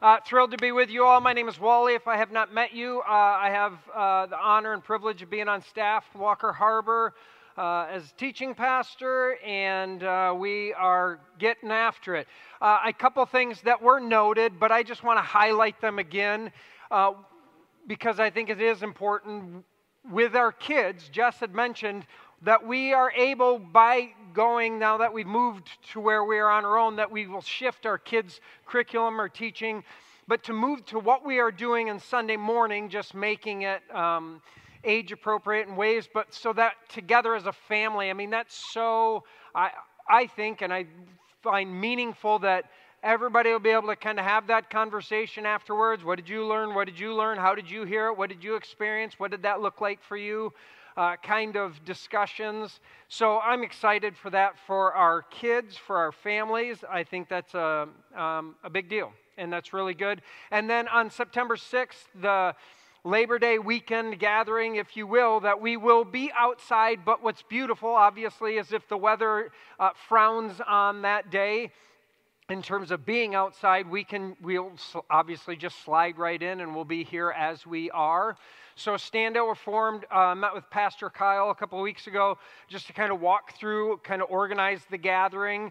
Thrilled to be with you all. My name is Wally. If I have not met you, I have the honor and privilege of being on staff at Walker Harbor as teaching pastor, and we are getting after it. A couple things that were noted, but I just want to highlight them again because I think it is important with our kids. Jess had mentioned that we are able, by going, now that we've moved to where we are on our own, that we will shift our kids' curriculum or teaching, but to move to what we are doing on Sunday morning, just making it age appropriate in ways, but so that together as a family, I mean, that's so, I think, and I find meaningful that everybody will be able to kind of have that conversation afterwards. What did you learn? What did you learn? How did you hear it? What did you experience? What did that look like for you? Kind of discussions. So I'm excited for that for our kids, for our families. I think that's a big deal, and that's really good. And then on September 6th, the Labor Day weekend gathering, if you will, that we will be outside, but what's beautiful, obviously, is if the weather frowns on that day, in terms of being outside, we'll obviously just slide right in and we'll be here as we are. So Standout Reformed met with Pastor Kyle a couple of weeks ago just to kind of walk through, kind of organize the gathering.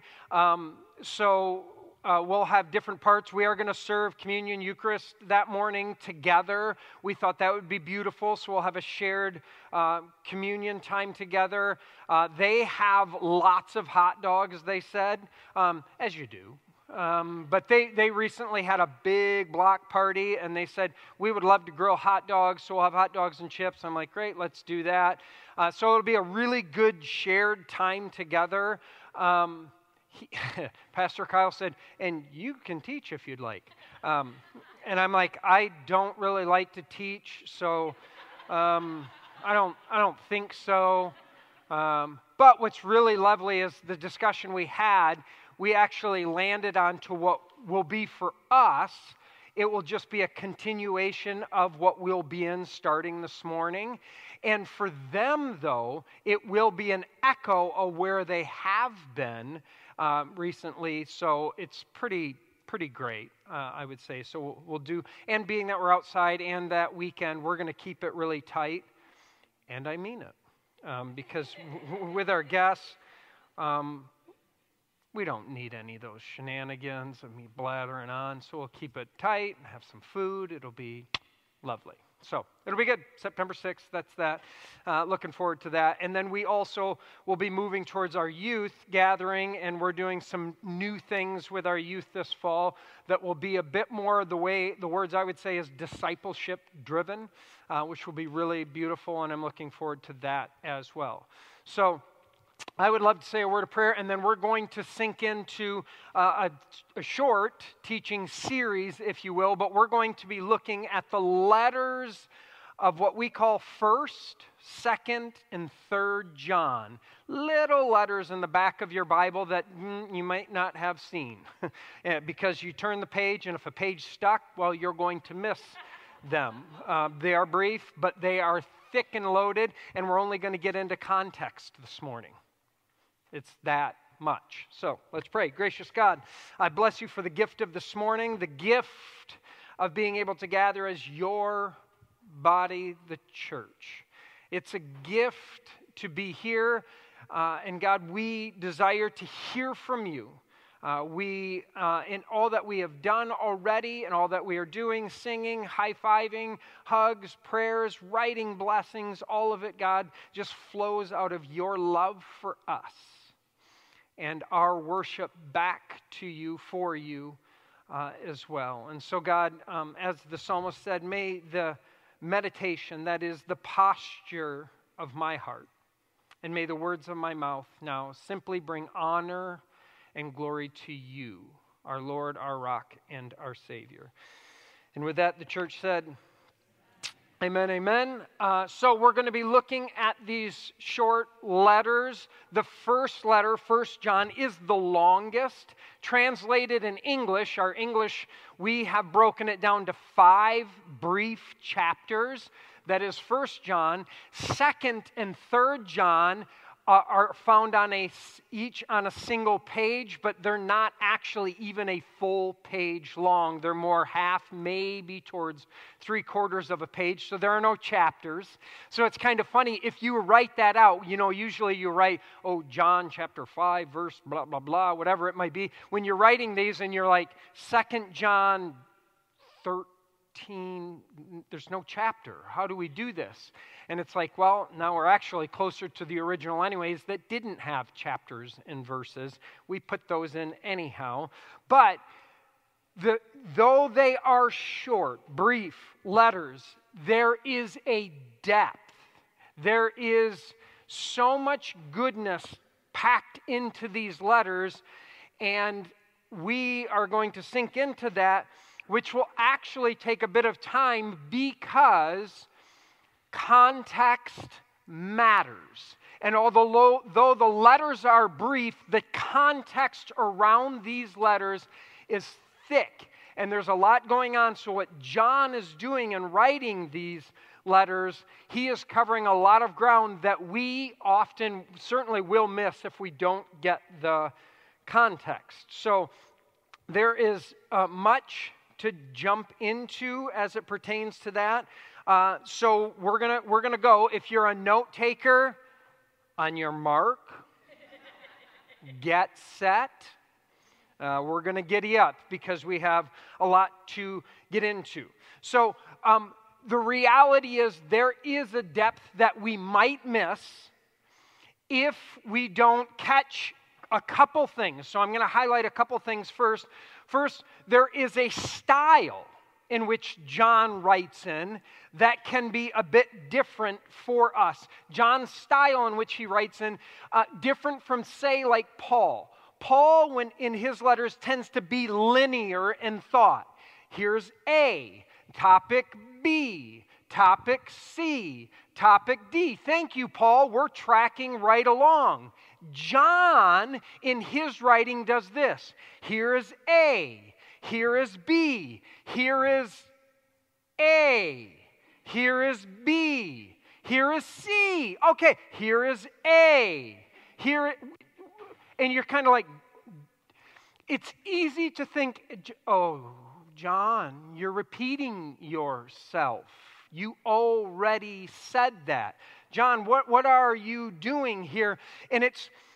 We'll have different parts. We are going to serve Communion Eucharist that morning together. We thought that would be beautiful, so we'll have a shared communion time together. They have lots of hot dogs, they said, as you do. But they recently had a big block party, and they said, we would love to grill hot dogs, so we'll have hot dogs and chips. I'm like, great, let's do that. So it'll be a really good shared time together. Pastor Kyle said, and you can teach if you'd like. And I'm like, I don't really like to teach, so I don't think so. But what's really lovely is the discussion we had. We actually landed onto what will be for us. It will just be a continuation of what we'll be in starting this morning. And for them, though, it will be an echo of where they have been recently. So it's pretty great, I would say. So we'll do, and being that we're outside and that weekend, we're going to keep it really tight. And I mean it. Because with our guests, we don't need any of those shenanigans of me blathering on, so we'll keep it tight and have some food. It'll be lovely. So it'll be good. September 6th, that's that. Looking forward to that. And then we also will be moving towards our youth gathering, and we're doing some new things with our youth this fall that will be a bit more the way, the words I would say is discipleship driven, which will be really beautiful, and I'm looking forward to that as well. So I would love to say a word of prayer, and then we're going to sink into a short teaching series, if you will, but we're going to be looking at the letters of what we call 1st, 2nd, and 3rd John. Little letters in the back of your Bible that you might not have seen because you turn the page, and if a page stuck, well, you're going to miss them. They are brief, but they are thick and loaded, and we're only going to get into context this morning. It's that much. So let's pray. Gracious God, I bless you for the gift of this morning, the gift of being able to gather as your body, the church. It's a gift to be here, and God, we desire to hear from you. In all that we have done already and all that we are doing, singing, high-fiving, hugs, prayers, writing blessings, all of it, God, just flows out of your love for us and our worship back to you, for you as well. And so, God, as the psalmist said, may the meditation, that is the posture of my heart, and may the words of my mouth now simply bring honor and glory to you, our Lord, our rock, and our Savior. And with that, the church said, amen, amen. So we're going to be looking at these short letters. The first letter, 1 John, is the longest. Translated in English, our English, we have broken it down to 5 brief chapters. That is 1 John. 2nd and 3rd John are found on each on a single page, but they're not actually even a full page long. They're more half, maybe towards 3/4 of a page, so there are no chapters. So it's kind of funny, if you write that out, usually you write, John chapter 5, verse blah, blah, blah, whatever it might be. When you're writing these and you're like, 2 John 13, there's no chapter. How do we do this? And it's like, well, now we're actually closer to the original anyways that didn't have chapters and verses. We put those in anyhow. But though they are short, brief letters, there is a depth. There is so much goodness packed into these letters, and we are going to sink into that, which will actually take a bit of time because context matters. And although the letters are brief, the context around these letters is thick. And there's a lot going on. So what John is doing in writing these letters, he is covering a lot of ground that we often certainly will miss if we don't get the context. So there is much to jump into as it pertains to that. So we're gonna go. If you're a note taker, on your mark, get set. We're gonna giddy up because we have a lot to get into. So the reality is there is a depth that we might miss if we don't catch a couple things. So I'm going to highlight a couple things first. First, there is a style in which John writes in that can be a bit different for us. John's style in which he writes in, different from, say, like Paul. Paul, when in his letters, tends to be linear in thought. Here's A, topic B, topic C, topic D. Thank you, Paul. We're tracking right along. John, in his writing, does this. Here is A. Here is B. Here is A. Here is B. Here is C. Okay, here is A. Here, and you're kind of like, it's easy to think, John, you're repeating yourself. You already said that. John, what are you doing here? And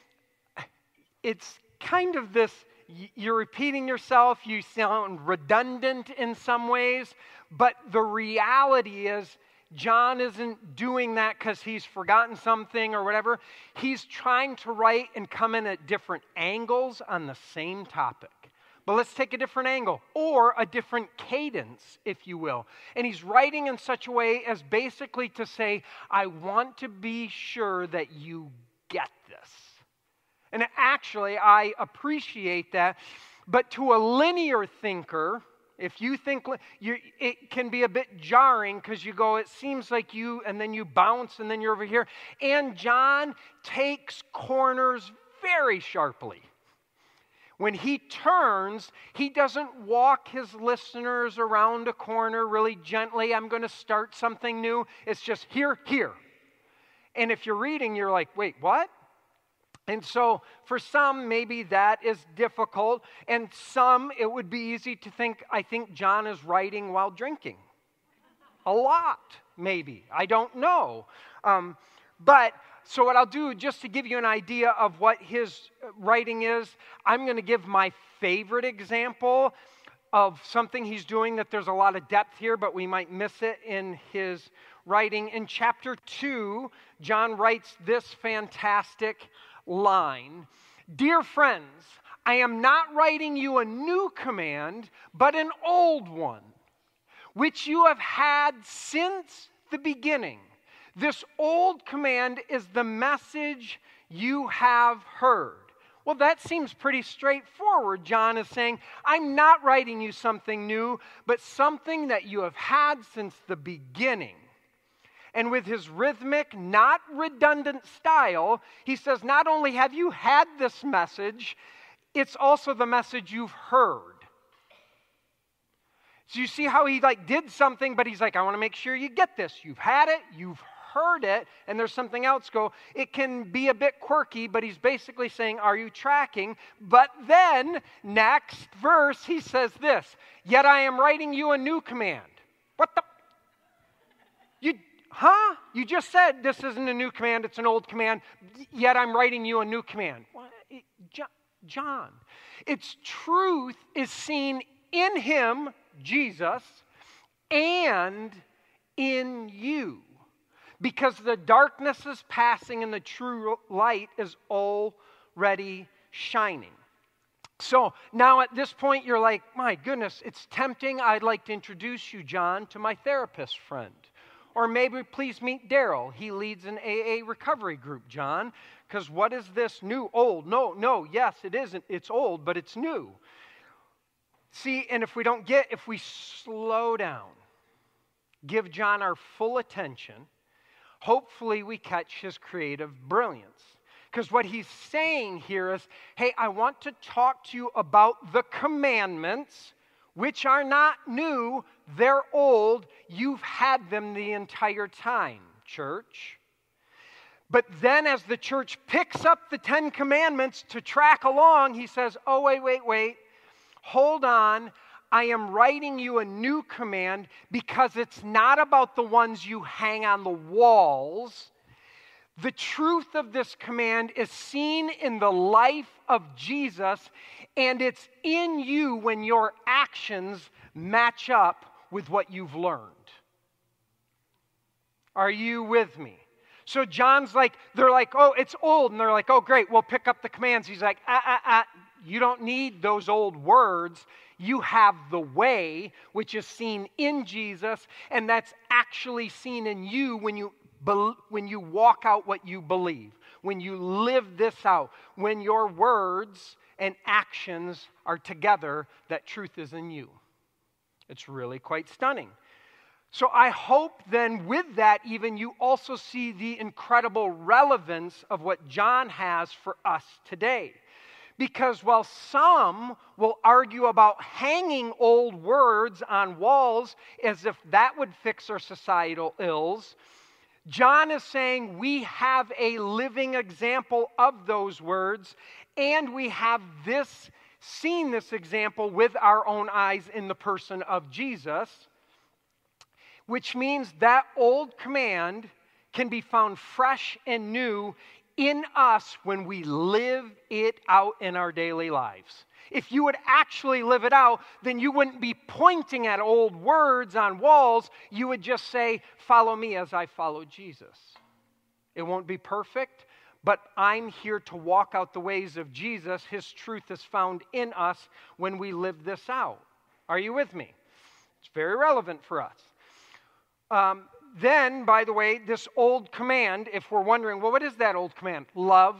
it's kind of this, you're repeating yourself, you sound redundant in some ways, but the reality is John isn't doing that because he's forgotten something or whatever. He's trying to write and come in at different angles on the same topic. But let's take a different angle or a different cadence, if you will. And he's writing in such a way as basically to say, I want to be sure that you get this. And actually, I appreciate that. But to a linear thinker, if you think, it can be a bit jarring because you go, it seems like you, and then you bounce, and then you're over here. And John takes corners very sharply. When he turns, he doesn't walk his listeners around a corner really gently. I'm going to start something new. It's just here. And if you're reading, you're like, wait, what? And so for some, maybe that is difficult. And some, it would be easy to think, I think John is writing while drinking. A lot, maybe. I don't know. So what I'll do, just to give you an idea of what his writing is, I'm going to give my favorite example of something he's doing that there's a lot of depth here, but we might miss it in his writing. In chapter 2, John writes this fantastic line. Dear friends, I am not writing you a new command, but an old one, which you have had since the beginning. This old command is the message you have heard. Well, that seems pretty straightforward. John is saying, I'm not writing you something new, but something that you have had since the beginning. And with his rhythmic, not redundant style, he says, not only have you had this message, it's also the message you've heard. So you see how he did something, but he's like, I want to make sure you get this. You've had it, you've heard it and there's something else go, it can be a bit quirky, but he's basically saying, are you tracking? But then, next verse, he says this, yet I am writing you a new command. What the? You just said this isn't a new command, it's an old command, yet I'm writing you a new command. What? John, its truth is seen in him, Jesus, and in you. Because the darkness is passing and the true light is already shining. So now at this point you're like, my goodness, it's tempting. I'd like to introduce you, John, to my therapist friend. Or maybe please meet Daryl. He leads an AA recovery group, John. Because what is this new? Old? No, yes, it isn't. It's old, but it's new. See, and if we slow down, give John our full attention, hopefully we catch his creative brilliance. Because what he's saying here is, hey, I want to talk to you about the commandments, which are not new, they're old. You've had them the entire time, church. But then as the church picks up the 10 commandments to track along, he says, oh, wait. Hold on. I am writing you a new command because it's not about the ones you hang on the walls. The truth of this command is seen in the life of Jesus, and it's in you when your actions match up with what you've learned. Are you with me? So John's like, they're like, oh, it's old. And they're like, oh, great, we'll pick up the commands. He's like, you don't need those old words. You have the way, which is seen in Jesus, and that's actually seen in you when you walk out what you believe, when you live this out, when your words and actions are together, that truth is in you. It's really quite stunning. So I hope then with that even you also see the incredible relevance of what John has for us today. Because while some will argue about hanging old words on walls as if that would fix our societal ills, John is saying we have a living example of those words, and we have seen this example with our own eyes in the person of Jesus, which means that old command can be found fresh and new in us when we live it out in our daily lives. If you would actually live it out, then you wouldn't be pointing at old words on walls. You would just say, follow me as I follow Jesus. It won't be perfect, but I'm here to walk out the ways of Jesus. His truth is found in us when we live this out. Are you with me? It's very relevant for us. Then, by the way, this old command, if we're wondering, well, what is that old command? Love.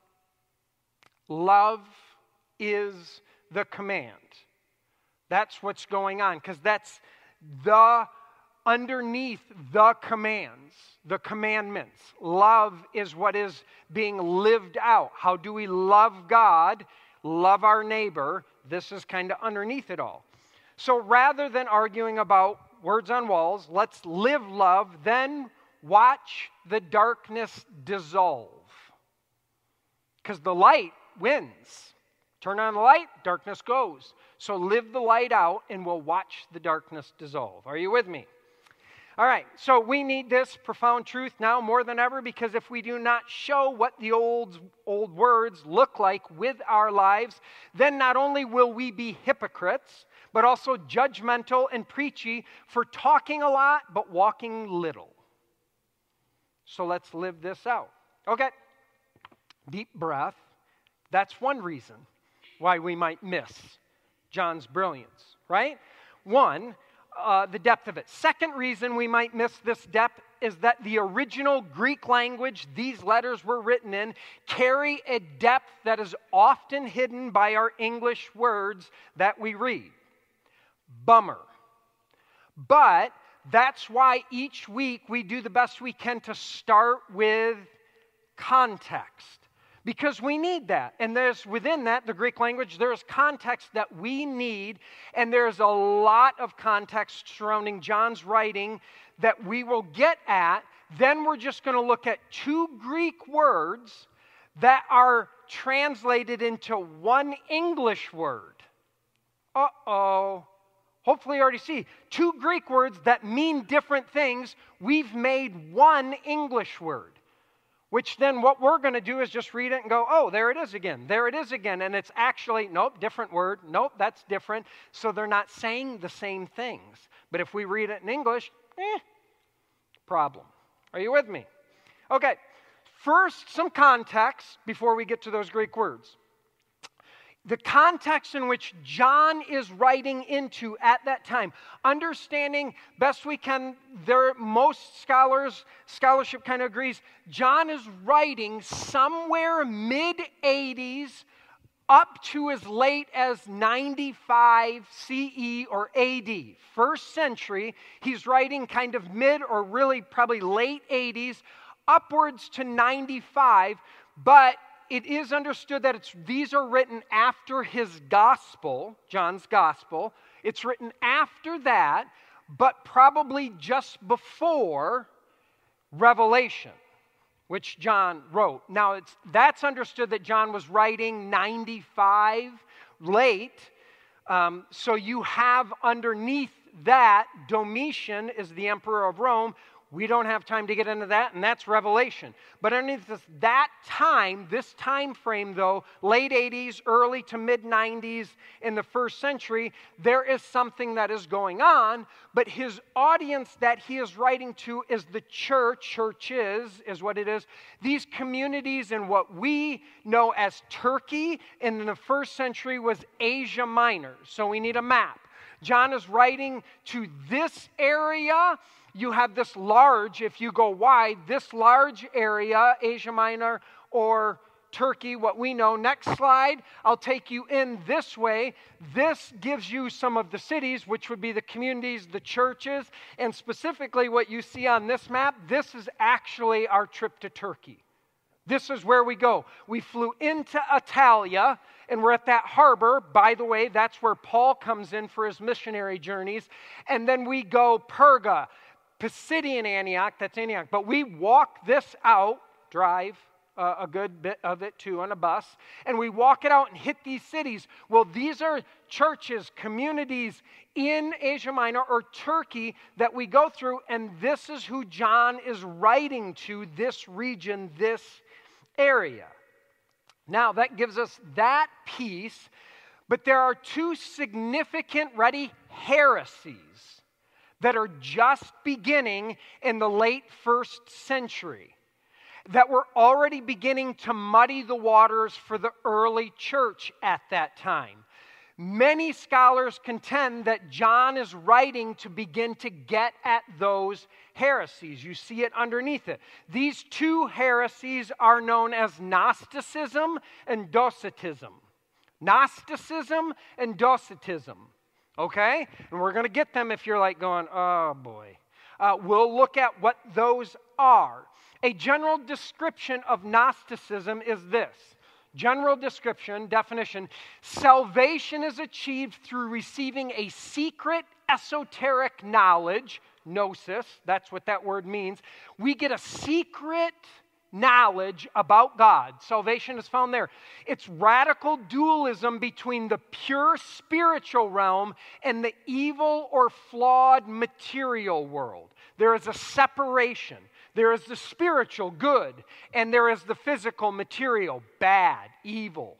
Love is the command. That's what's going on, because that's underneath the commands, the commandments. Love is what is being lived out. How do we love God, love our neighbor? This is kind of underneath it all. So rather than arguing about words on walls, let's live love, then watch the darkness dissolve. Because the light wins. Turn on the light, darkness goes. So live the light out and we'll watch the darkness dissolve. Are you with me? All right, so we need this profound truth now more than ever, because if we do not show what the old words look like with our lives, then not only will we be hypocrites, but also judgmental and preachy for talking a lot but walking little. So let's live this out. Okay, deep breath. That's one reason why we might miss John's brilliance, right? One, the depth of it. Second reason we might miss this depth is that the original Greek language these letters were written in carry a depth that is often hidden by our English words that we read. Bummer. But that's why each week we do the best we can to start with context. because we need that. And there's within that, the Greek language, there's context that we need, and there's a lot of context surrounding John's writing that we will get at. Then we're just going to look at two Greek words that are translated into one English word. Uh-oh. Hopefully you already see. Two Greek words that mean different things, we've made one English word. Which then what we're going to do is just read it and go, oh, there it is again. There it is again. And it's actually, nope, different word. Nope, that's different. So they're not saying the same things. But if we read it in English, problem. Are you with me? Okay, first, some context before we get to those Greek words. The context in which John is writing into at that time, understanding best we can, most scholarship kind of agrees, John is writing somewhere mid-80s up to as late as 95 CE or AD. First century, he's writing kind of mid or really probably late 80s, upwards to 95, but it is understood that these are written after his gospel, John's gospel. It's written after that, but probably just before Revelation, which John wrote. Now, that's understood that John was writing 95 late. So you have underneath that, Domitian is the emperor of Rome. We don't have time to get into that, and that's Revelation. But underneath this time frame, though, late 80s, early to mid-90s in the first century, there is something that is going on, but his audience that he is writing to is the churches is what it is. These communities in what we know as Turkey in the first century was Asia Minor. So we need a map. John is writing to this area. You have this large, if you go wide, this large area, Asia Minor or Turkey, what we know. Next slide, I'll take you in this way. This gives you some of the cities, which would be the communities, the churches, and specifically what you see on this map, this is actually our trip to Turkey. This is where we go. We flew into Italia, and we're at that harbor. By the way, that's where Paul comes in for his missionary journeys. And then we go Perga, Pisidian Antioch, that's Antioch. But we walk this out, drive a good bit of it too on a bus, and we walk it out and hit these cities. Well, these are churches, communities in Asia Minor or Turkey that we go through, and this is who John is writing to, this region, this area. Now, that gives us that piece, but there are two significant, heresies that are just beginning in the late first century, that were already beginning to muddy the waters for the early church at that time. Many scholars contend that John is writing to begin to get at those heresies. You see it underneath it. These two heresies are known as Gnosticism and Docetism. Gnosticism and Docetism. Okay? And we're going to get them if you're like going, oh boy. We'll look at what those are. A general description of Gnosticism is this. General description, definition, salvation is achieved through receiving a secret esoteric knowledge, gnosis, that's what that word means. We get a secret knowledge about God. Salvation is found there. It's radical dualism between the pure spiritual realm and the evil or flawed material world. There is a separation. There is the spiritual, good, and there is the physical, material, bad, evil.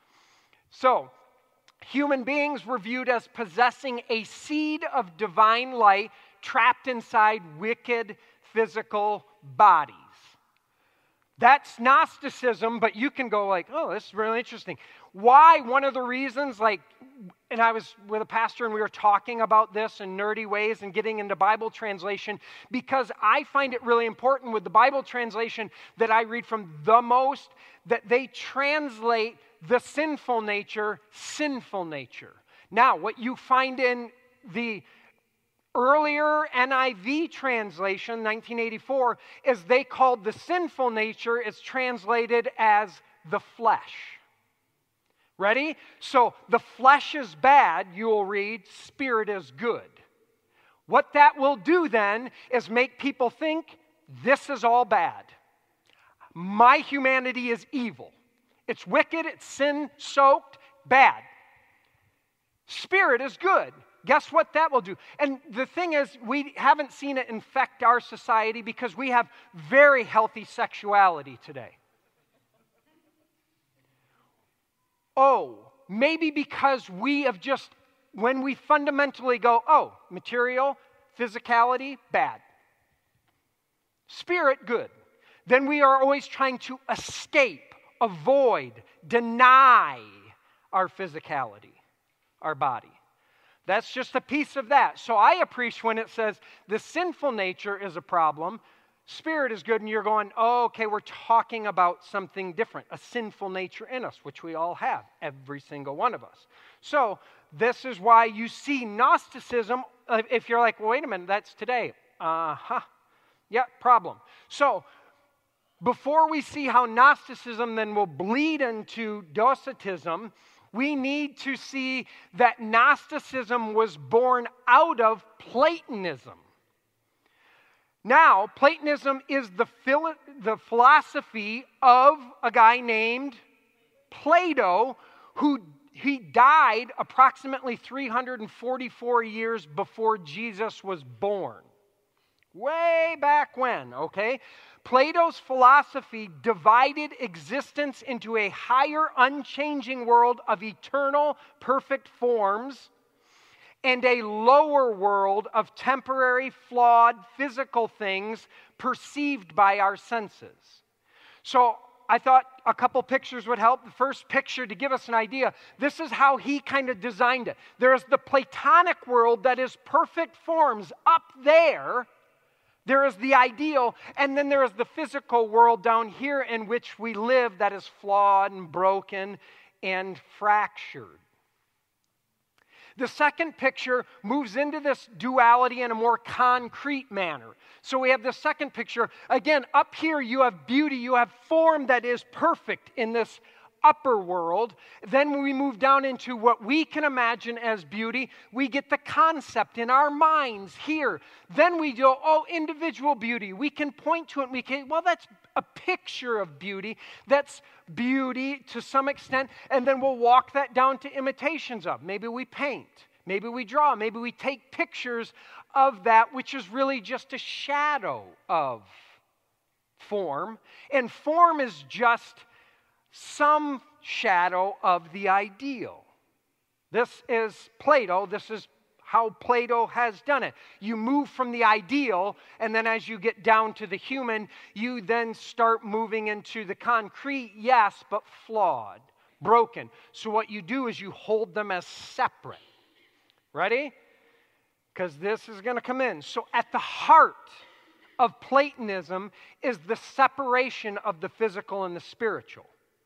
So, human beings were viewed as possessing a seed of divine light trapped inside wicked physical bodies. That's Gnosticism, but you can go like, oh, this is really interesting. Why? One of the reasons, and I was with a pastor and we were talking about this in nerdy ways and getting into Bible translation, because I find it really important with the Bible translation that I read from the most, that they translate the sinful nature. Now, what you find in the earlier NIV translation, 1984, is they called the sinful nature, is translated as the flesh. Ready? So the flesh is bad, you will read, spirit is good. What that will do then is make people think this is all bad. My humanity is evil. It's wicked, it's sin-soaked, bad. Spirit is good. Guess what that will do? And the thing is, we haven't seen it infect our society because we have very healthy sexuality today. Oh, maybe because we have just, when we fundamentally go, oh, material, physicality, bad. Spirit, good. Then we are always trying to escape, avoid, deny our physicality, our body. That's just a piece of that. So I appreciate when it says the sinful nature is a problem, spirit is good, and you're going, oh, okay, we're talking about something different, a sinful nature in us, which we all have, every single one of us. So this is why you see Gnosticism, if you're like, well, wait a minute, that's today. Yeah, problem. So before we see how Gnosticism then will bleed into Docetism, we need to see that Gnosticism was born out of Platonism. Now, Platonism is the philosophy of a guy named Plato, he died approximately 344 years before Jesus was born. Way back when, okay? Plato's philosophy divided existence into a higher, unchanging world of eternal, perfect forms and a lower world of temporary, flawed, physical things perceived by our senses. So I thought a couple pictures would help. The first picture, to give us an idea, this is how he kind of designed it. There's the Platonic world that is perfect forms up there. There is the ideal, and then there is the physical world down here in which we live that is flawed and broken and fractured. The second picture moves into this duality in a more concrete manner. So we have the second picture. Again, up here you have beauty, you have form that is perfect in this upper world. Then when we move down into what we can imagine as beauty, we get the concept in our minds here. Then we go, oh, individual beauty. We can point to it and we can, well, that's a picture of beauty. That's beauty to some extent. And then we'll walk that down to imitations of. Maybe we paint. Maybe we draw. Maybe we take pictures of that, which is really just a shadow of form. And form is just some shadow of the ideal. This is Plato. This is how Plato has done it. You move from the ideal, and then as you get down to the human, you then start moving into the concrete, yes, but flawed, broken. So what you do is you hold them as separate. Ready? Because this is going to come in. So at the heart of Platonism is the separation of the physical and the spiritual.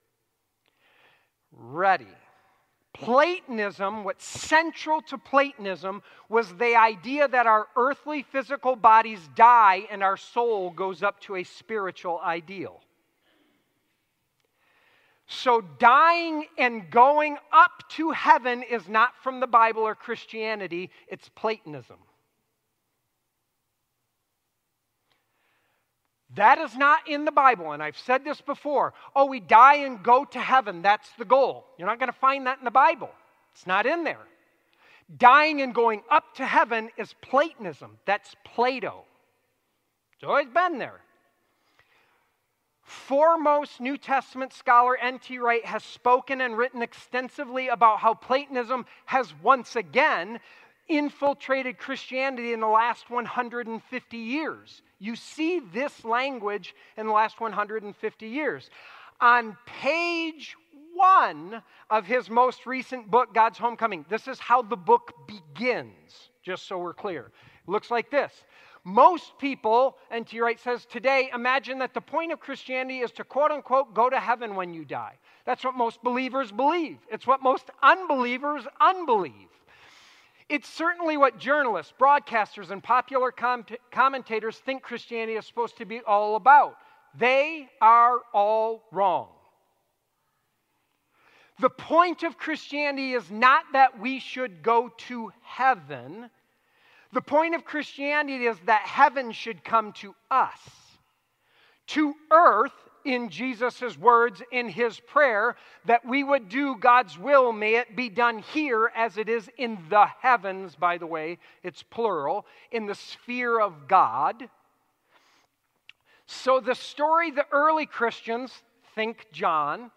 Ready. Platonism, what's central to Platonism was the idea that our earthly physical bodies die and our soul goes up to a spiritual ideal. So dying and going up to heaven is not from the Bible or Christianity, it's Platonism. That is not in the Bible, and I've said this before. Oh, we die and go to heaven. That's the goal. You're not going to find that in the Bible. It's not in there. Dying and going up to heaven is Platonism. That's Plato. It's always been there. Foremost New Testament scholar N.T. Wright has spoken and written extensively about how Platonism has once again infiltrated Christianity in the last 150 years. You see this language in the last 150 years. On page 1 of his most recent book, God's Homecoming, this is how the book begins, just so we're clear. It looks like this. Most people, N.T. Wright says today, imagine that the point of Christianity is to quote-unquote go to heaven when you die. That's what most believers believe. It's what most unbelievers unbelieve. It's certainly what journalists, broadcasters, and popular commentators think Christianity is supposed to be all about. They are all wrong. The point of Christianity is not that we should go to heaven. The point of Christianity is that heaven should come to us. To earth, in Jesus' words in his prayer, that we would do God's will, may it be done here as it is in the heavens, by the way, it's plural, in the sphere of God. So the story the early Christians, think John,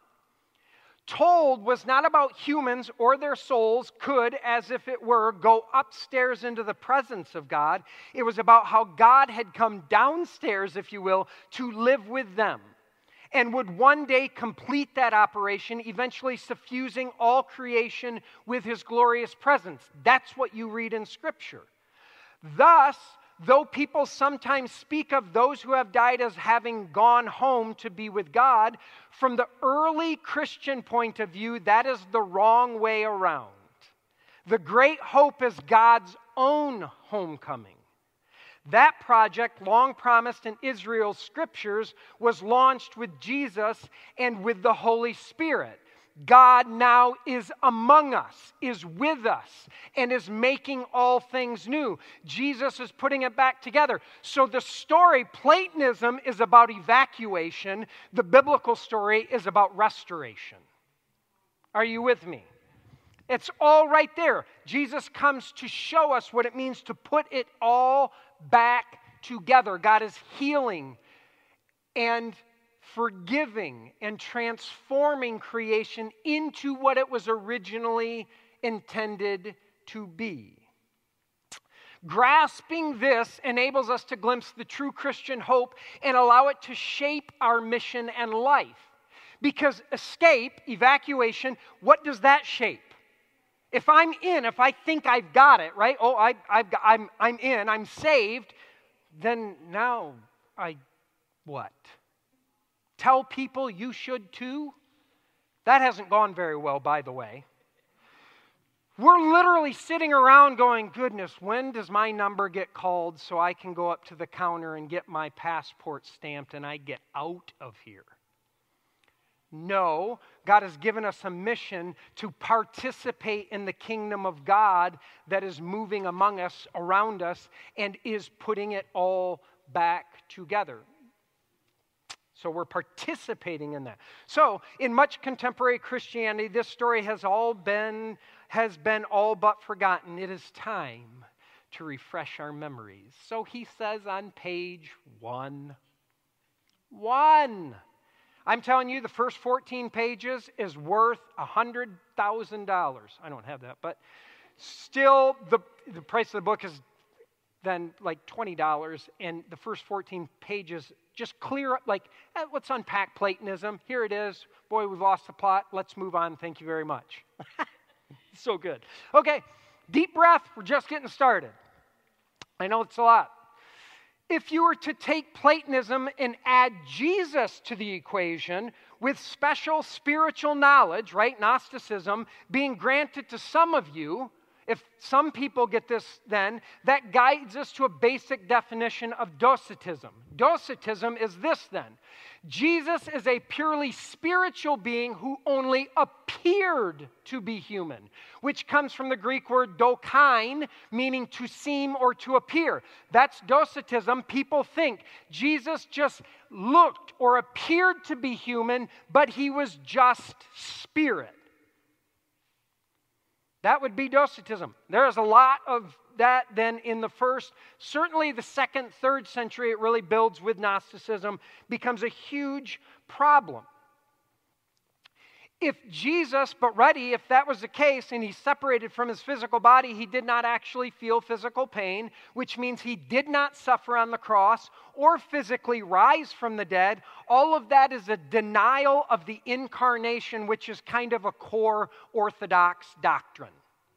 told was not about humans or their souls could, as if it were, go upstairs into the presence of God. It was about how God had come downstairs, if you will, to live with them and would one day complete that operation, eventually suffusing all creation with his glorious presence. That's what you read in Scripture. Thus, though people sometimes speak of those who have died as having gone home to be with God, from the early Christian point of view, that is the wrong way around. The great hope is God's own homecoming. That project, long promised in Israel's scriptures, was launched with Jesus and with the Holy Spirit. God now is among us, is with us, and is making all things new. Jesus is putting it back together. So the story, Platonism, is about evacuation. The biblical story is about restoration. Are you with me? It's all right there. Jesus comes to show us what it means to put it all back together. God is healing and forgiving and transforming creation into what it was originally intended to be. Grasping this enables us to glimpse the true Christian hope and allow it to shape our mission and life. Because escape, evacuation, what does that shape? If I'm in, if I think I've got it, right? Oh, I'm in, I'm saved, then now what? Tell people you should too? That hasn't gone very well, by the way. We're literally sitting around going, goodness, when does my number get called so I can go up to the counter and get my passport stamped and I get out of here? No, God has given us a mission to participate in the kingdom of God that is moving among us, around us, and is putting it all back together. So we're participating in that. So in much contemporary Christianity, this story has been all but forgotten. It is time to refresh our memories. So he says on page 1. I'm telling you, the first 14 pages is worth $100,000. I don't have that, but still the price of the book is then like $20, and the first 14 pages just clear up, like, let's unpack Platonism. Here it is. Boy, we've lost the plot. Let's move on. Thank you very much. So good. Okay, deep breath. We're just getting started. I know it's a lot. If you were to take Platonism and add Jesus to the equation with special spiritual knowledge, right, Gnosticism, being granted to some of you, if some people get this then, that guides us to a basic definition of Docetism. Docetism is this then. Jesus is a purely spiritual being who only appeared to be human, which comes from the Greek word dokein, meaning to seem or to appear. That's Docetism. People think Jesus just looked or appeared to be human, but he was just spirit. That would be Docetism. There is a lot of that then in the first, certainly the second, third century, it really builds with Gnosticism, becomes a huge problem. If Jesus, if that was the case and he separated from his physical body, he did not actually feel physical pain, which means he did not suffer on the cross or physically rise from the dead. All of that is a denial of the incarnation, which is kind of a core Orthodox doctrine.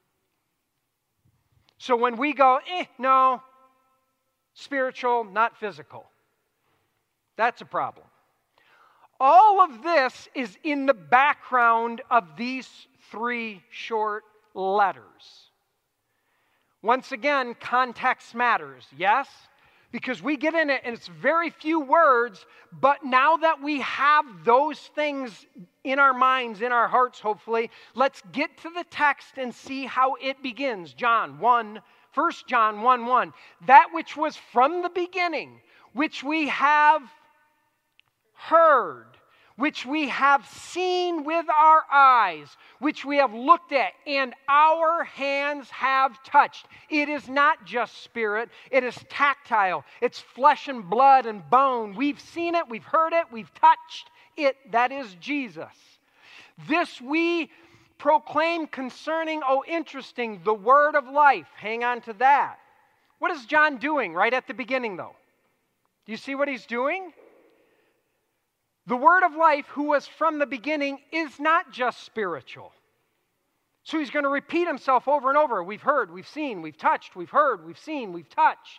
So when we go, no, spiritual, not physical, that's a problem. All of this is in the background of these 3 short letters. Once again, context matters, yes? Because we get in it and it's very few words, but now that we have those things in our minds, in our hearts, hopefully, let's get to the text and see how it begins. 1 John 1:1. That which was from the beginning, which we have heard, which we have seen with our eyes, which we have looked at, and our hands have touched. It is not just spirit, it is tactile. It's flesh and blood and bone. We've seen it, we've heard it, we've touched it. That is Jesus. This we proclaim concerning, interesting, the word of life. Hang on to that. What is John doing right at the beginning, though? Do you see what he's doing? The word of life, who was from the beginning, is not just spiritual. So he's going to repeat himself over and over. We've heard, we've seen, we've touched, we've heard, we've seen, we've touched.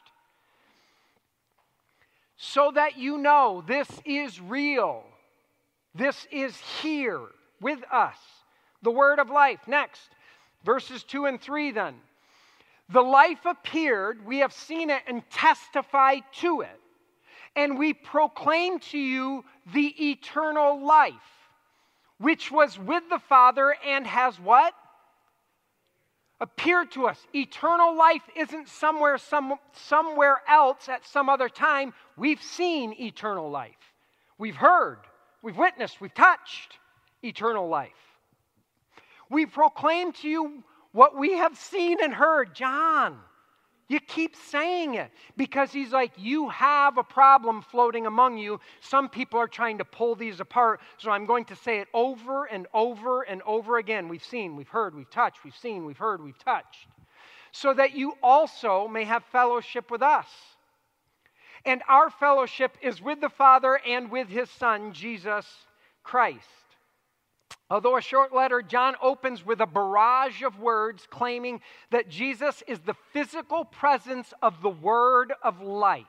So that you know this is real. This is here with us. The word of life. Next, verses 2 and 3 then. The life appeared, we have seen it and testify to it. And we proclaim to you the eternal life, which was with the Father and has what? Appeared to us. Eternal life isn't somewhere else at some other time. We've seen eternal life. We've heard, we've witnessed, we've touched eternal life. We proclaim to you what we have seen and heard. John, you keep saying it because he's like, you have a problem floating among you. Some people are trying to pull these apart, so I'm going to say it over and over and over again. We've seen, we've heard, we've touched, we've seen, we've heard, we've touched, so that you also may have fellowship with us. And our fellowship is with the Father and with his Son, Jesus Christ. Although a short letter, John opens with a barrage of words claiming that Jesus is the physical presence of the word of life,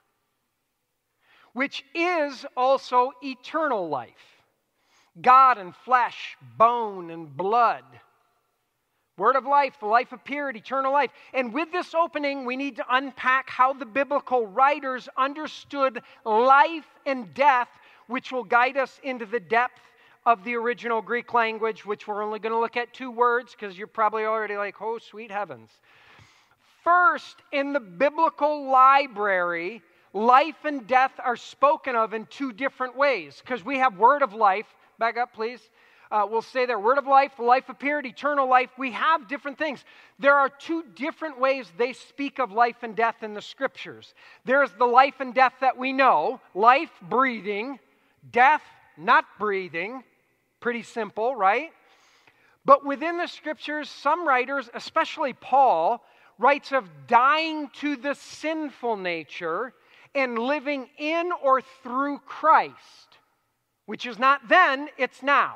which is also eternal life. God and flesh, bone and blood. Word of life, the life appeared, eternal life. And with this opening, we need to unpack how the biblical writers understood life and death, which will guide us into the depth of the original Greek language, which we're only going to look at 2 words because you're probably already like, oh, sweet heavens. First, in the biblical library, life and death are spoken of in 2 different ways because we have word of life. Back up, please. We'll say there, word of life, life appeared, eternal life. We have different things. There are 2 different ways they speak of life and death in the scriptures. There's the life and death that we know, life, breathing, death, not breathing. Pretty simple, right? But within the scriptures, some writers, especially Paul, writes of dying to the sinful nature and living in or through Christ, which is not then, it's now.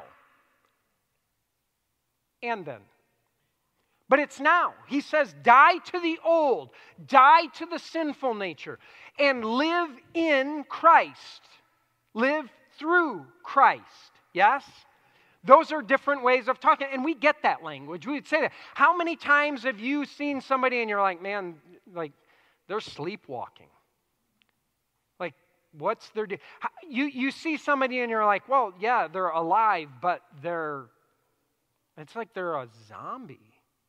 And then. But it's now. He says, die to the old, die to the sinful nature, and live in Christ. Live through Christ. Yes? Those are different ways of talking, and we get that language. We would say that. How many times have you seen somebody and you're like, man, like, they're sleepwalking? Like, what's their deal? You see somebody and you're like, well, yeah, they're alive, but it's like they're a zombie.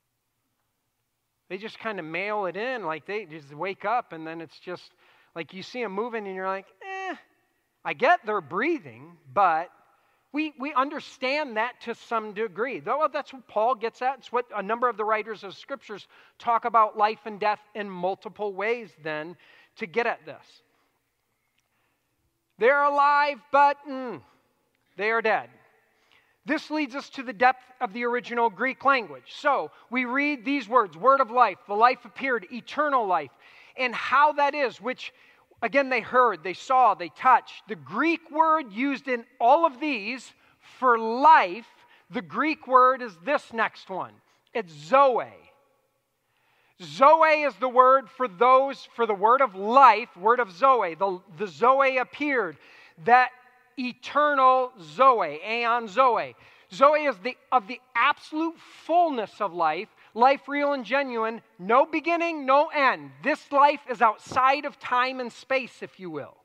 They just kind of mail it in, like they just wake up, and then it's just, like you see them moving and you're like, I get they're breathing, but we understand that to some degree. Though that's what Paul gets at. It's what a number of the writers of scriptures talk about life and death in multiple ways then to get at this. They're alive, but they are dead. This leads us to the depth of the original Greek language. So we read these words, word of life, the life appeared, eternal life, and how that is, which again, they heard, they saw, they touched. The Greek word used in all of these for life, the Greek word is this next one. It's Zoe. Zoe is the word for the word of life, word of Zoe. The Zoe appeared, that eternal Zoe, aeon Zoe. Zoe is of the absolute fullness of life, life real and genuine, no beginning, no end. This life is outside of time and space, if you will.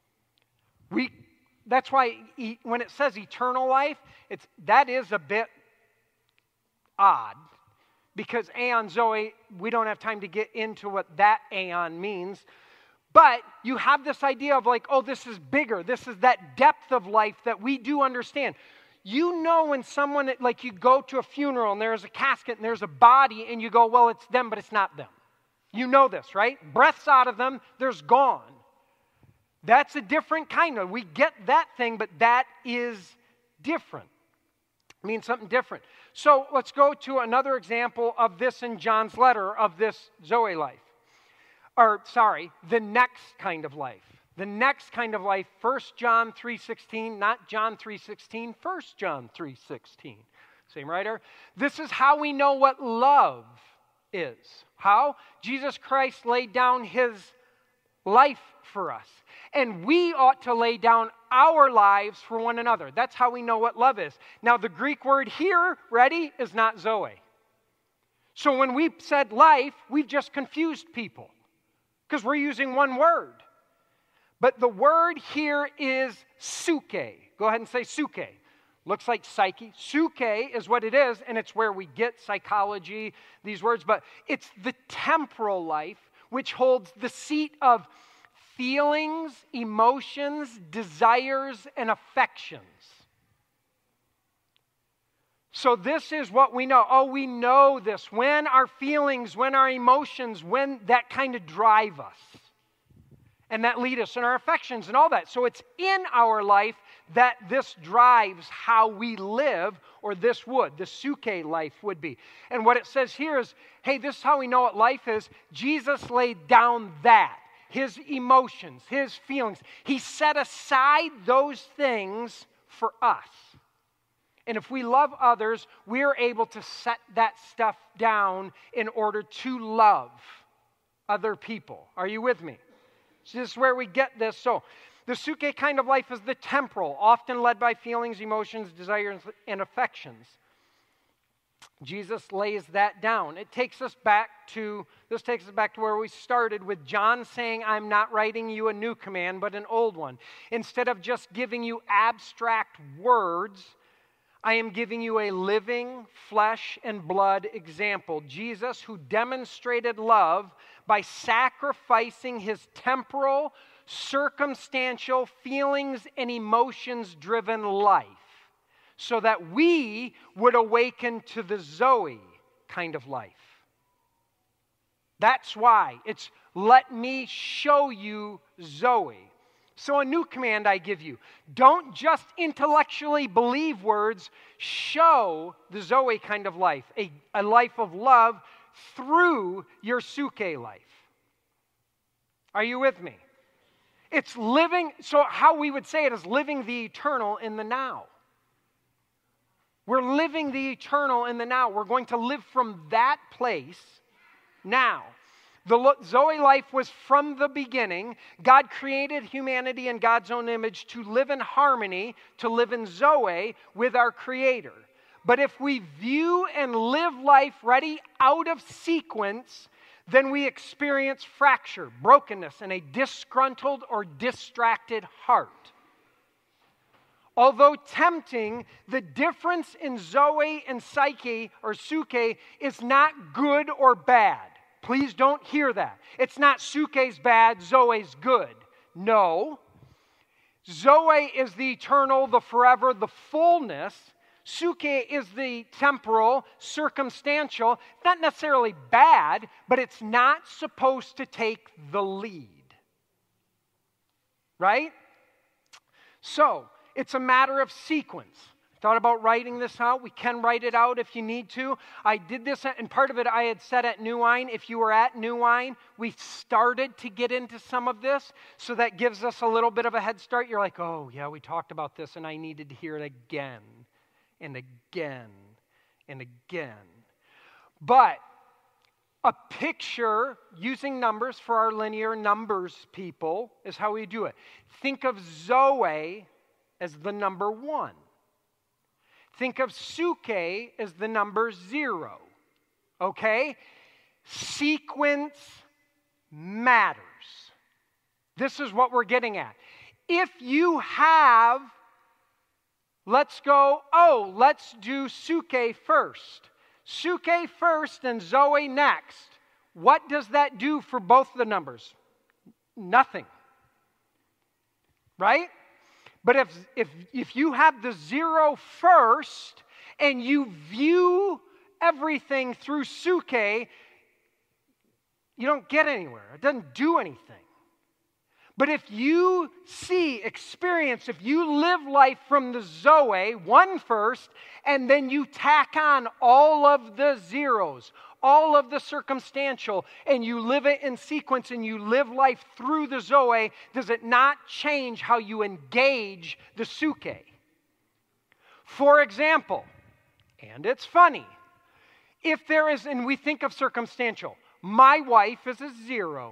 That's why when it says eternal life, that is a bit odd. Because aeon zoe, we don't have time to get into what that aeon means. But you have this idea of like, oh, this is bigger. This is that depth of life that we do understand. You know when someone, like you go to a funeral and there's a casket and there's a body and you go, well, it's them, but it's not them. You know this, right? Breath's out of them, there's gone. That's a different kind of, we get that thing, but that is different. It means something different. So let's go to another example of this in John's letter, of this Zoe life. The next kind of life. The next kind of life, 1 John 3:16, not John 3:16, 1 John 3:16. Same writer. This is how we know what love is. How? Jesus Christ laid down his life for us. And we ought to lay down our lives for one another. That's how we know what love is. Now, the Greek word here, ready, is not Zoe. So when we said life, we've just confused people because we're using one word. But the word here is suke. Go ahead and say suke. Looks like psyche. Suke is what it is, and it's where we get psychology, these words. But it's the temporal life, which holds the seat of feelings, emotions, desires, and affections. So this is what we know. Oh, we know this. When our feelings, when our emotions, when that kind of drive us. And that lead us in our affections and all that. So it's in our life that this drives how we live, or this would. The suke life would be. And what it says here is, hey, this is how we know what life is. Jesus laid down that. His emotions, his feelings. He set aside those things for us. And if we love others, we are able to set that stuff down in order to love other people. Are you with me? So this is where we get this. So the suke kind of life is the temporal, often led by feelings, emotions, desires, and affections. Jesus lays that down. This takes us back to where we started with John saying, I'm not writing you a new command, but an old one. Instead of just giving you abstract words, I am giving you a living flesh and blood example. Jesus, who demonstrated love by sacrificing his temporal, circumstantial, feelings and emotions-driven life, so that we would awaken to the Zoe kind of life. That's why it's let me show you Zoe. So a new command I give you. Don't just intellectually believe words. Show the Zoe kind of life. A life of love through your suke life. Are you with me? It's living, so how we would say it is living the eternal in the now. We're living the eternal in the now. We're going to live from that place now. The Zoe life was from the beginning. God created humanity in God's own image to live in harmony, to live in Zoe with our Creator. But if we view and live life ready out of sequence, then we experience fracture, brokenness, and a disgruntled or distracted heart. Although tempting, the difference in Zoe and psyche or suke is not good or bad. Please don't hear that. It's not suke's bad, Zoe's good. No. Zoe is the eternal, the forever, the fullness. Suke is the temporal, circumstantial. Not necessarily bad, but it's not supposed to take the lead. Right? So, it's a matter of sequence. I thought about writing this out. We can write it out if you need to. I did this, and part of it I had said at New Wine. If you were at New Wine, we started to get into some of this, so that gives us a little bit of a head start. You're like, oh, yeah, we talked about this, and I needed to hear it again and again and again. But a picture using numbers for our linear numbers people is how we do it. Think of Zoe as the number 1. Think of suke as the number 0. okay? Sequence matters. This is what we're getting at. If you have, let's do Suke first. Suke first and Zoe next. What does that do for both the numbers? Nothing. Right? But if you have the 0 first and you view everything through Suke, you don't get anywhere. It doesn't do anything. But if you experience, if you live life from the Zoe, 1 first, and then you tack on all of the zeros, all of the circumstantial, and you live it in sequence and you live life through the Zoe, does it not change how you engage the Suke? For example, and it's funny, if there is, and we think of circumstantial, my wife is a 0.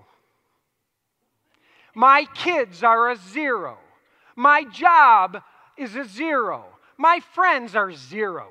My kids are a 0. My job is a 0. My friends are zeros.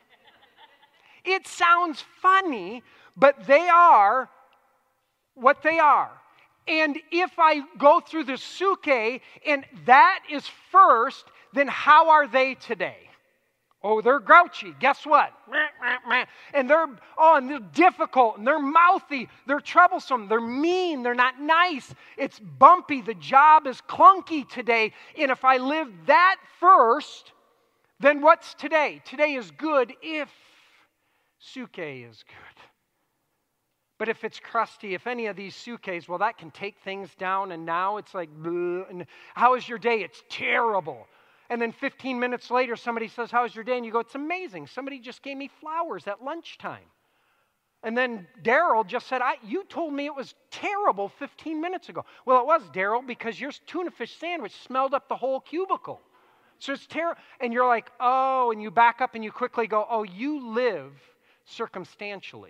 It sounds funny, but they are what they are. And if I go through the Suke and that is first, then how are they today? Oh, they're grouchy. Guess what? And they're difficult, and they're mouthy, they're troublesome, they're mean, they're not nice. It's bumpy, the job is clunky today. And if I live that first, then what's today? Today is good if Suke is good. But if it's crusty, if any of these Sukes, well, that can take things down, and now it's like, bleh, and how is your day? It's terrible. And then 15 minutes later, somebody says, how's your day? And you go, it's amazing. Somebody just gave me flowers at lunchtime. And then Daryl just said, you told me it was terrible 15 minutes ago. Well, it was, Daryl, because your tuna fish sandwich smelled up the whole cubicle. So it's terrible. And you're like, oh, and you back up and you quickly go, oh, you live circumstantially.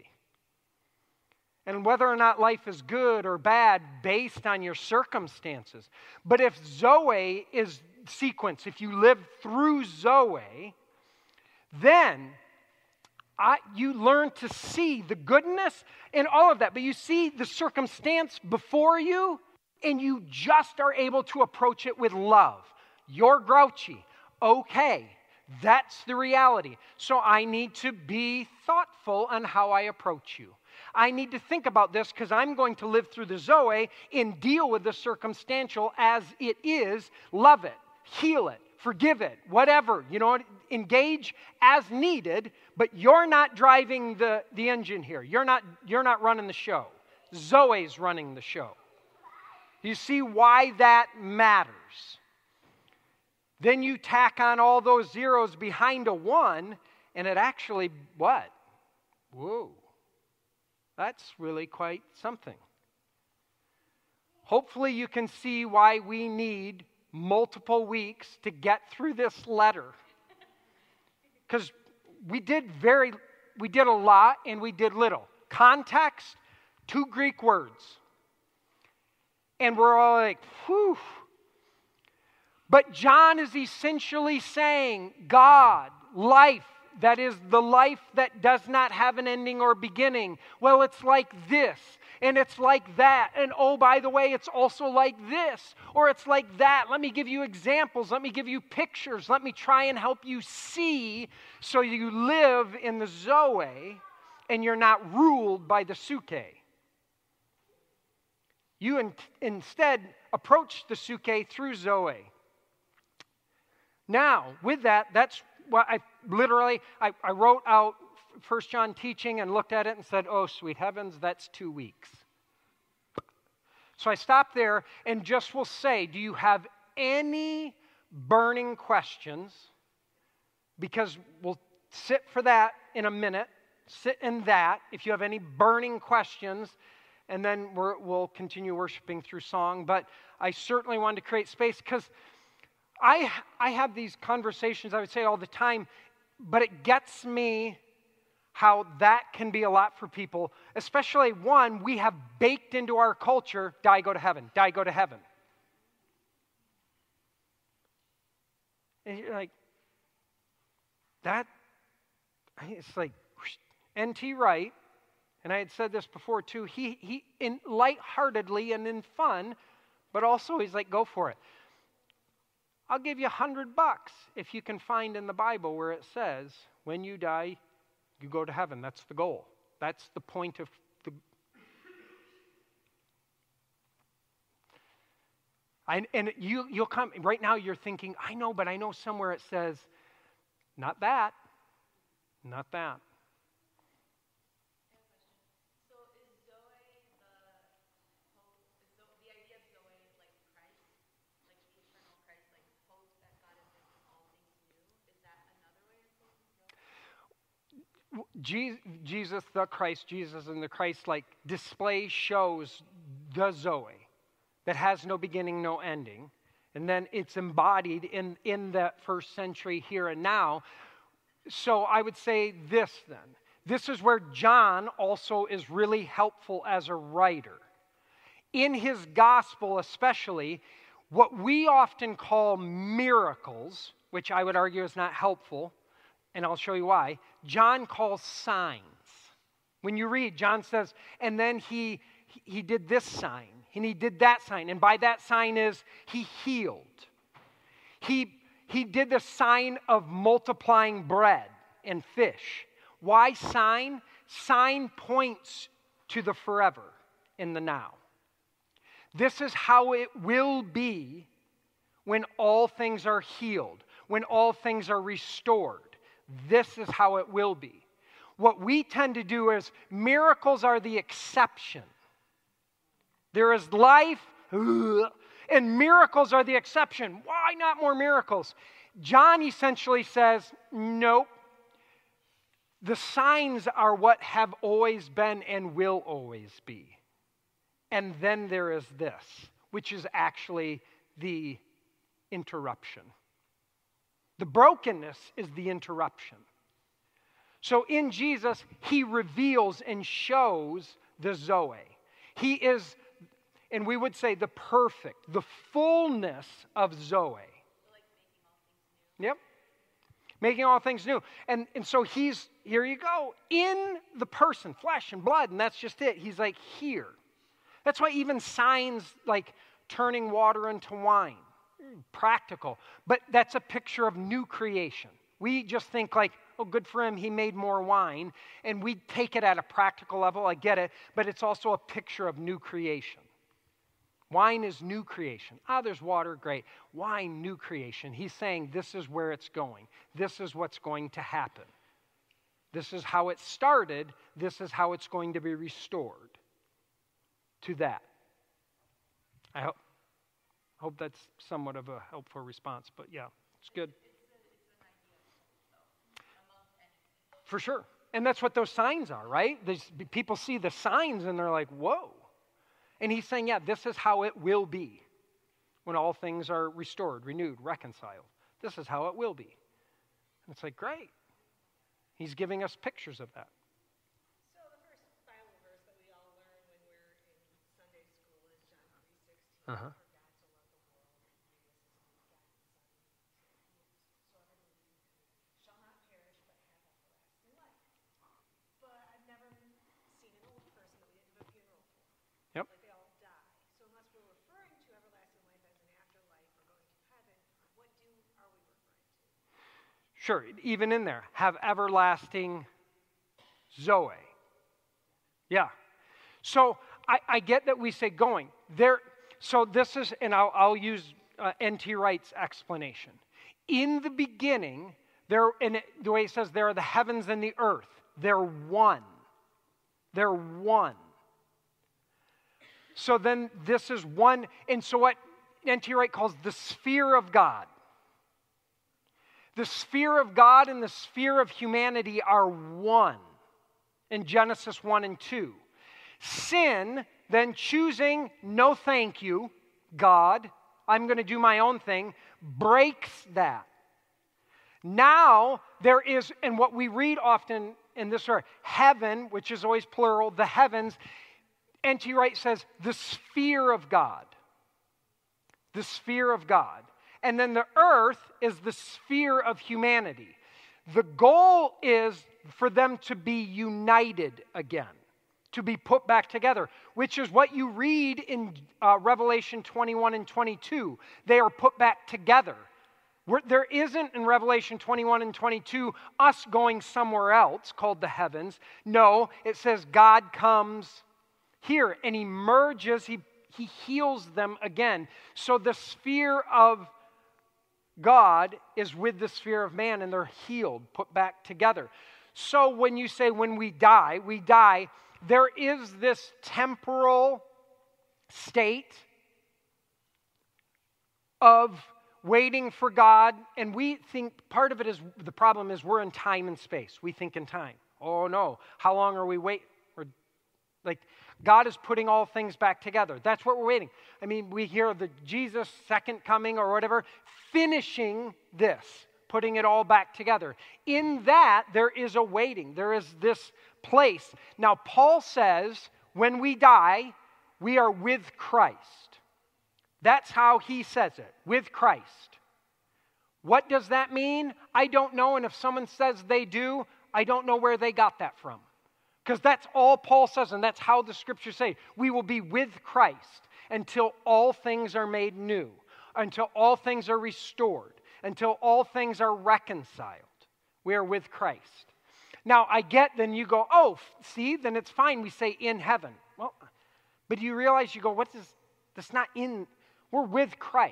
And whether or not life is good or bad based on your circumstances. But if Zoe is sequence, if you live through Zoe, then you learn to see the goodness in all of that. But you see the circumstance before you, and you just are able to approach it with love. You're grouchy. Okay, that's the reality. So I need to be thoughtful on how I approach you. I need to think about this because I'm going to live through the Zoe and deal with the circumstantial as it is. Love it, heal it, forgive it, whatever. Engage as needed, but you're not driving the engine here. You're not running the show. Zoe's running the show. You see why that matters. Then you tack on all those zeros behind a 1, and it actually, what? Whoa. That's really quite something. Hopefully you can see why we need multiple weeks to get through this letter. Because we did a lot and we did little. Context, 2 Greek words. And we're all like, whew. But John is essentially saying God, life, that is the life that does not have an ending or beginning. Well, it's like this, and it's like that, and oh, by the way, it's also like this, or it's like that. Let me give you examples. Let me give you pictures. Let me try and help you see so you live in the Zoe and you're not ruled by the Suke. You instead approach the Suke through Zoe. Now, with that, that's what I wrote out 1 John teaching and looked at it and said, oh, sweet heavens, that's 2 weeks. So I stopped there and just will say, do you have any burning questions? Because we'll sit for that in a minute. Sit in that if you have any burning questions, and then we'll continue worshiping through song. But I certainly wanted to create space because I have these conversations, I would say all the time, but it gets me how that can be a lot for people, especially one, we have baked into our culture, die, go to heaven, die, go to heaven. And you're like, that, it's like, N.T. Wright, And I had said this before too. He in lightheartedly and in fun, but also he's like, go for it. I'll give you $100 if you can find in the Bible where it says, when you die, you go to heaven. That's the goal. That's the point of the... And you'll come, right now you're thinking, I know, but I know somewhere it says, not that, not that. So is Zoe the idea of Zoe like Christ, like the eternal Christ, like hope that God is making all things new? Is that another way of saying Zoe? Jesus, the Christ, Jesus and the Christ, like display shows the Zoe that has no beginning, no ending. And then it's embodied in that first century here and now. So I would say this then. This is where John also is really helpful as a writer. In his gospel especially, what we often call miracles, which I would argue is not helpful, and I'll show you why, John calls signs. When you read, John says, and then he did this sign, and he did that sign, and by that sign is he healed. He did the sign of multiplying bread and fish. Why sign? Sign points to the forever in the now. This is how it will be when all things are healed, when all things are restored. This is how it will be. What we tend to do is miracles are the exception. There is life, and miracles are the exception. Why not more miracles? John essentially says, nope. The signs are what have always been and will always be. And then there is this, which is actually the interruption. The brokenness is the interruption. So in Jesus, he reveals and shows the Zoe. He is, and we would say, the perfect, the fullness of Zoe. Yep. Making all things new. And so he's, here you go, in the person, flesh and blood, and that's just it. He's like here. That's why even signs like turning water into wine, practical. But that's a picture of new creation. We just think like, oh, good for him, he made more wine. And we take it at a practical level, I get it, but it's also a picture of new creation. Wine is new creation. There's water, great. Wine, new creation. He's saying this is where it's going. This is what's going to happen. This is how it started. This is how it's going to be restored to that. I hope that's somewhat of a helpful response, but yeah, it's good. For sure. And that's what those signs are, right? People see the signs and they're like, whoa. And he's saying, yeah, this is how it will be when all things are restored, renewed, reconciled. This is how it will be. And it's like, great. He's giving us pictures of that. So the first Bible verse that we all learn when we're in Sunday school is John 3:16. Uh-huh. For God to love the world, so everyone shall not perish but have everlasting life. But I've never seen an old person that we didn't have a funeral for. Yep. Like they all die. So unless we're referring to everlasting life as an afterlife or going to heaven, what are we referring to? Sure, even in there, have everlasting Zoe. Yeah. So I get that we say going. There. So this is, and I'll use N.T. Wright's explanation. In the beginning, the way he says, there are the heavens and the earth. They're one. They're one. So then this is one, and so what N.T. Wright calls the sphere of God. The sphere of God and the sphere of humanity are one in Genesis 1 and 2. Sin, then choosing, no thank you, God, I'm going to do my own thing, breaks that. Now there is, and what we read often in this story, heaven, which is always plural, the heavens, N.T. Wright says, the sphere of God. The sphere of God. And then the earth is the sphere of humanity. The goal is for them to be united again. to be put back together, which is what you read in Revelation 21 and 22. They are put back together. There isn't in Revelation 21 and 22 us going somewhere else called the heavens. No, it says God comes here and he merges, he heals them again. So the sphere of God is with the sphere of man and they're healed, put back together. So when you say when we die, there is this temporal state of waiting for God, and we think part of it is, the problem is we're in time and space. We think in time. Oh no, how long are we waiting? Like, God is putting all things back together. That's what we're waiting. I mean, we hear of the Jesus second coming or whatever, finishing this, putting it all back together. In that, there is a waiting. There is this place. Now, Paul says, when we die, we are with Christ. That's how he says it, with Christ. What does that mean? I don't know, and if someone says they do, I don't know where they got that from. Because that's all Paul says, and that's how the scriptures say. We will be with Christ until all things are made new, until all things are restored, until all things are reconciled. We are with Christ. Now, I get, then you go, oh, see, then it's fine. We say in heaven. Well, but you realize, you go, what is, that's not in, we're with Christ.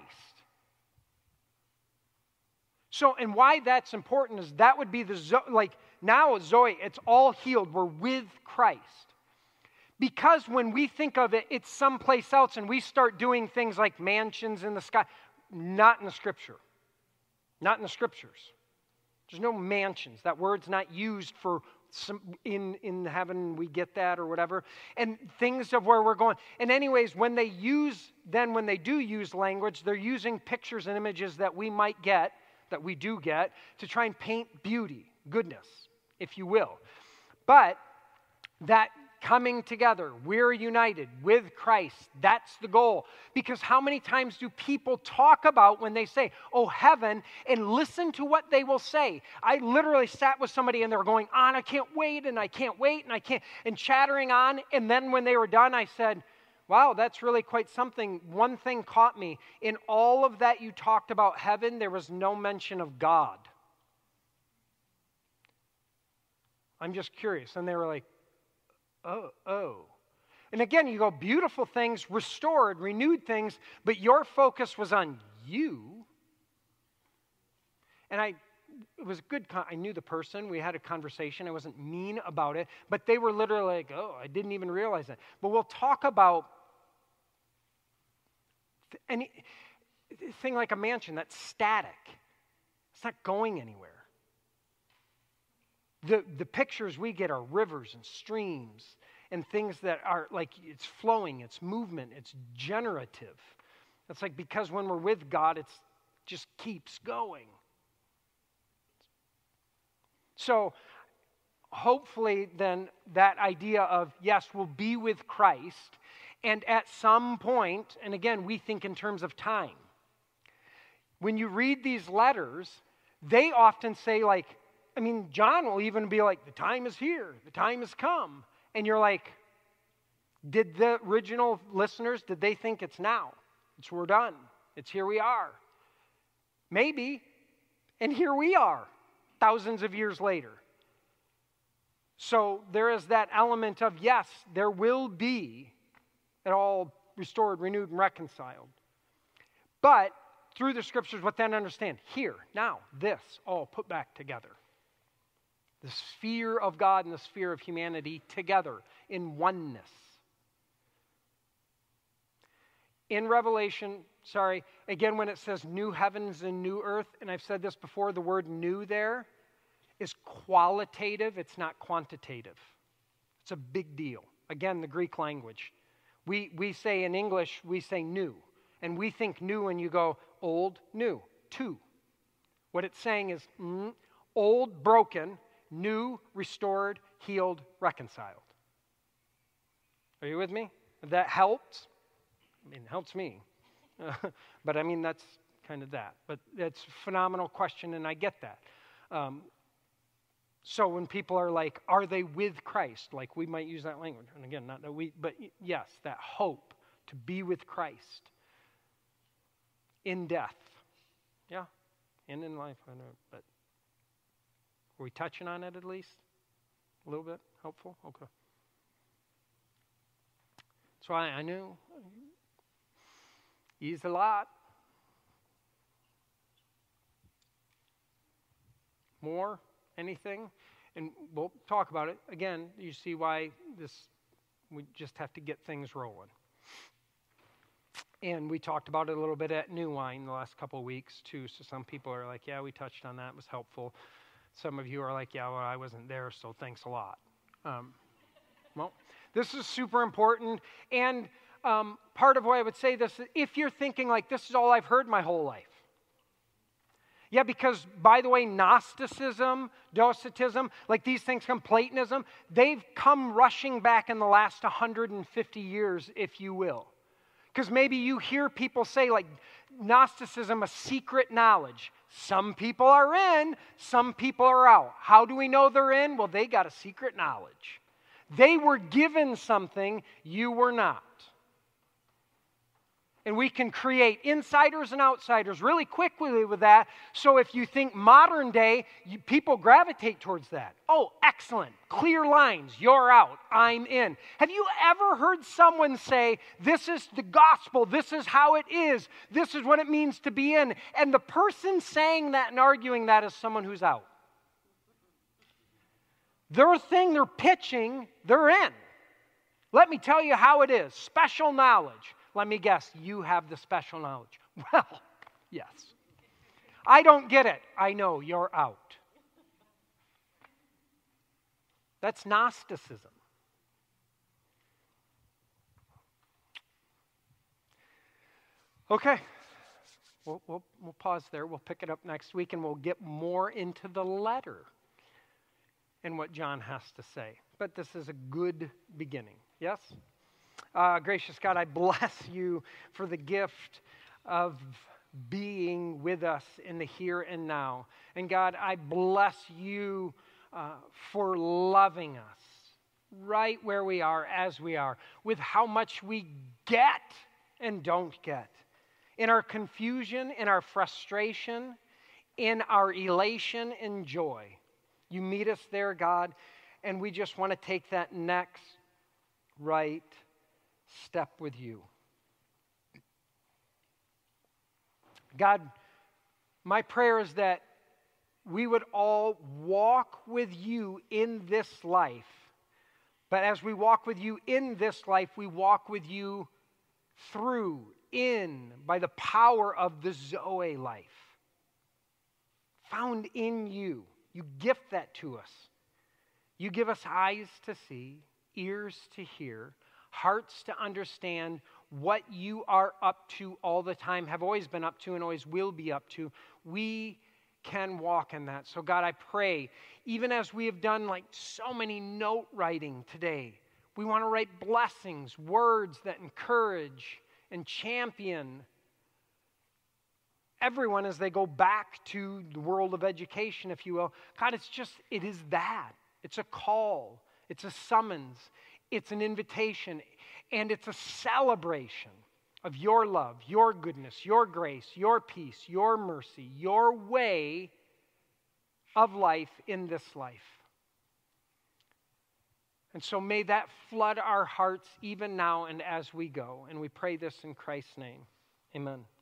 So, and why that's important is that would be now Zoe, it's all healed. We're with Christ. Because when we think of it, it's someplace else and we start doing things like mansions in the sky. Not in the scripture. Not in the scriptures. There's no mansions. That word's not used for in heaven, we get that or whatever. And things of where we're going. And anyways, when they do use language, they're using pictures and images that we might get, that we do get, to try and paint beauty, goodness, if you will. But that coming together, we're united with Christ. That's the goal. Because how many times do people talk about when they say, oh, heaven, and listen to what they will say? I literally sat with somebody and they were going on, I can't wait, and I can't wait, and I can't, and chattering on. And then when they were done, I said, wow, that's really quite something. One thing caught me. In all of that you talked about heaven, there was no mention of God. I'm just curious. And they were like, oh. And again, you go, beautiful things, restored, renewed things, but your focus was on you. And it was good. I knew the person. We had a conversation. I wasn't mean about it. But they were literally like, oh, I didn't even realize that. But we'll talk about anything like a mansion that's static. It's not going anywhere. The pictures we get are rivers and streams and things that are like it's flowing, it's movement, it's generative. It's like because when we're with God, it just keeps going. So hopefully then that idea of, yes, we'll be with Christ, and at some point, and again, we think in terms of time. When you read these letters, they often say like, John will even be like, the time is here, the time has come. And you're like, did the original listeners, did they think it's now? We're done. It's here we are. Maybe. And here we are, thousands of years later. So there is that element of, yes, there will be it all restored, renewed, and reconciled. But through the scriptures, what then understand? Here, now, this, all put back together. The sphere of God and the sphere of humanity together in oneness. In Revelation, again, when it says new heavens and new earth, and I've said this before, the word new there is qualitative, it's not quantitative. It's a big deal. Again, the Greek language. We say in English, we say new. And we think new and you go old, new, two. What it's saying is old, broken, new, restored, healed, reconciled. Are you with me? If that helps, it helps me. But that's kind of that. But it's a phenomenal question, and I get that. So when people are like, are they with Christ? Like we might use that language. And again, not that we, but yes, that hope to be with Christ in death. Yeah, and in life, I know. But are we touching on it at least? A little bit? Helpful? Okay. So I knew. Eased a lot. More? Anything? And we'll talk about it. Again, you see why we just have to get things rolling. And we talked about it a little bit at New Wine the last couple of weeks, too. So some people are like, yeah, we touched on that. It was helpful. Some of you are like, yeah, well, I wasn't there, so thanks a lot. Well, this is super important. And part of why I would say this, if you're thinking like, this is all I've heard my whole life. Yeah, because, by the way, Gnosticism, Docetism, like these things come, Platonism, they've come rushing back in the last 150 years, if you will. Because maybe you hear people say, like, Gnosticism, a secret knowledge. Some people are in, some people are out. How do we know they're in? Well, they got a secret knowledge. They were given something you were not. And we can create insiders and outsiders really quickly with that. So if you think modern day, people gravitate towards that. Oh, excellent. Clear lines. You're out. I'm in. Have you ever heard someone say, this is the gospel. This is how it is. This is what it means to be in. And the person saying that and arguing that is someone who's out. Their thing they're pitching, they're in. Let me tell you how it is. Special knowledge. Let me guess, you have the special knowledge. Well, yes. I don't get it. I know, you're out. That's Gnosticism. Okay. We'll pause there. We'll pick it up next week, and we'll get more into the letter and what John has to say. But this is a good beginning. Yes? Gracious God, I bless you for the gift of being with us in the here and now. And God, I bless you for loving us right where we are, as we are, with how much we get and don't get. In our confusion, in our frustration, in our elation and joy. You meet us there, God, and we just want to take that next right step with you. God, my prayer is that we would all walk with you in this life. But as we walk with you in this life, we walk with you through, in, by the power of the Zoe life. Found in you. You gift that to us. You give us eyes to see, ears to hear, hearts to understand what you are up to all the time, have always been up to and always will be up to. We can walk in that. So God, I pray, even as we have done like so many note writing today, we want to write blessings, words that encourage and champion everyone as they go back to the world of education, if you will. God, it is that. It's a call. It's a summons. It's an invitation, and it's a celebration of your love, your goodness, your grace, your peace, your mercy, your way of life in this life. And so may that flood our hearts even now and as we go. And we pray this in Christ's name. Amen.